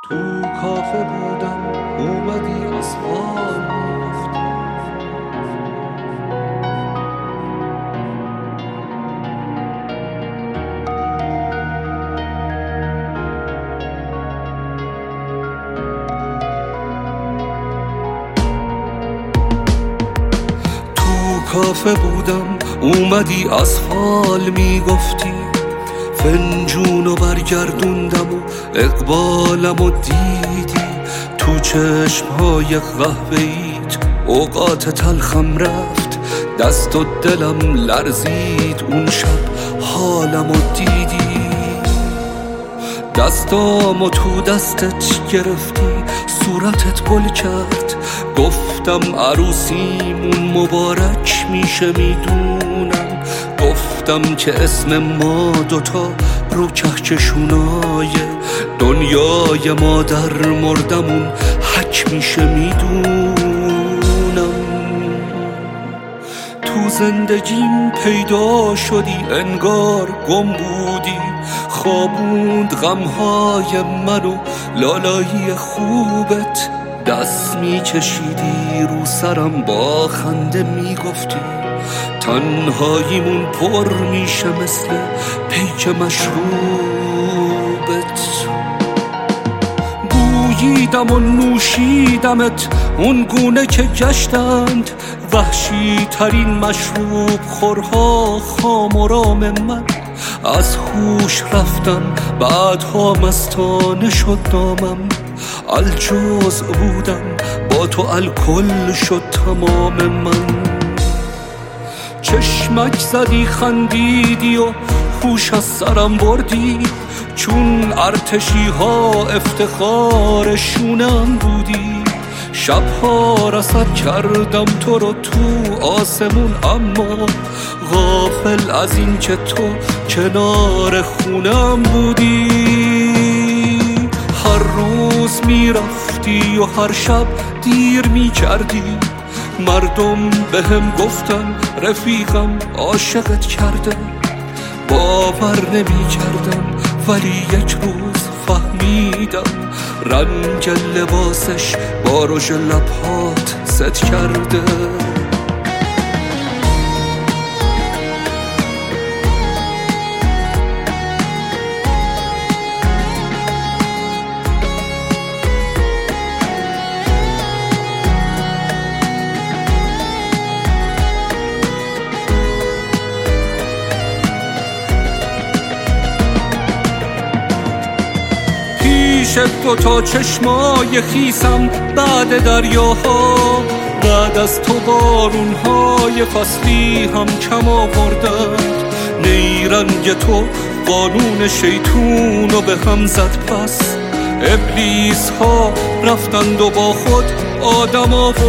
تو کافه بودم اومدی از حال میگفتی. تو کافه بودم اومدی از حال میگفتی، فنجونو برگردوندم و اقبالم و دیدی تو چشمهای قهوه‌ایت. اوقات تلخم رفت، دست و دلم لرزید، اون شب حالم و دیدی. دستامو تو دستت گرفتی، صورتت گل کرد، گفتم عروسیمون مبارک میشه میدونم. گفتم که اسم ما دوتا رو کهکشونای دنیای ما در مردمون حک میشه میدونم. تو زندگیم پیدا شدی، انگار گم بودی، خوابوند غمهای منو لالایی خوبت. دست میکشیدی رو سرم با خنده میگفتی، تنهاییمون پر میشه مثل پیک مشروبت. بوییدم و نوشیدمت اون گونه که گشتند وحشی ترین مشروب خورها خام و رام من. از هوش رفتم بعدها مستانه شد نامم، الجزء بودم با تو الکل شد تمام من. چشمک زدی خندیدی و هوش از سرم بردی، چون ارتشی ها افتخار شونم بودی. شبها رصد کردم تو رو تو آسمون، اما غافل از این که تو کنار خونم بودی. هر روز میرفتی و هر شب دیر میکردی، مردم بهم گفتن رفیقم عاشقت کرده. باور نمی کردم ولی یک روز فهمیدم، رنگ لباسش با رژ لبهات ست کرده. دوتا چشمای خیسم بعد دریاها، بعد از تو بارونهای فصلی هم کم آوردند. نیرنگ تو قانون شیطونو به هم زد، پس ابلیس ها رفتند و با خود آدم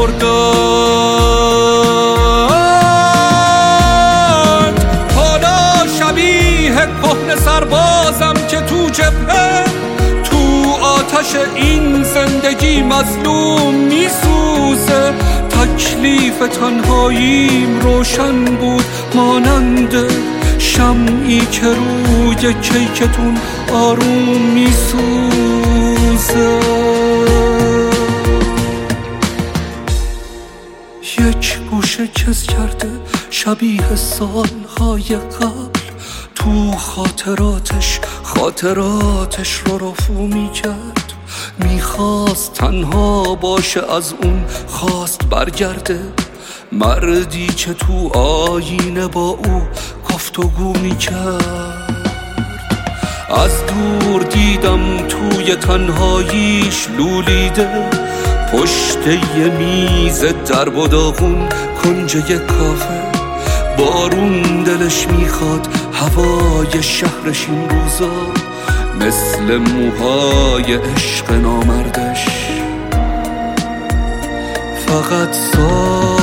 آوردند. حالا شبیه کهنه سربازم که تو جبهه، آتش این زندگی مظلوم میسوزه. تکلیف تنهاییم روشن بود مانند شمعی که روی کیکتون آروم میسوزه. یک گوشه کس کرده شبیه سالهای قبل، تو خاطراتش رو رفو میکرد. میخواست تنها باشه، از اون خواست برگرده. مردی که تو آینه با او گفتگو میکرد. از دور دیدم توی تنهاییش لولیده، پشت یه میز درب و داغون کنج یه کافه. بارون دلش میخواد، هوای شهرش این روزا مثل موهای عشق نامردش فقط